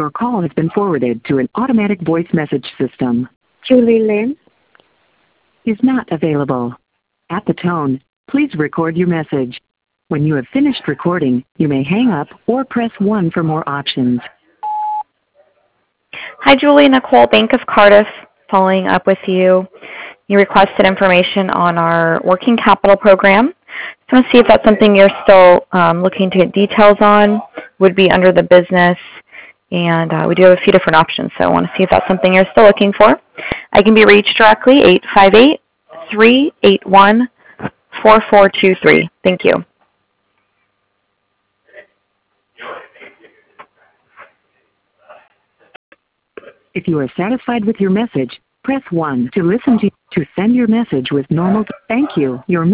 Your call has been forwarded to an automatic voice message system. Julie Lynn Is not available. At the tone, please record your message. When you have finished recording, you may hang up or press 1 for more options. Hi, Julie. Nicole, Bank of Cardiff, following up with you. You requested information on our working capital program. Just want to see if that's something you're still looking to get details on. Would be under the business, and we do have a few different options, so I want to see if that's something you're still looking for. I can be reached directly, 858-381-4423. Thank you. If you are satisfied with your message, press 1 to listen to send your message with normal. Thank you. Your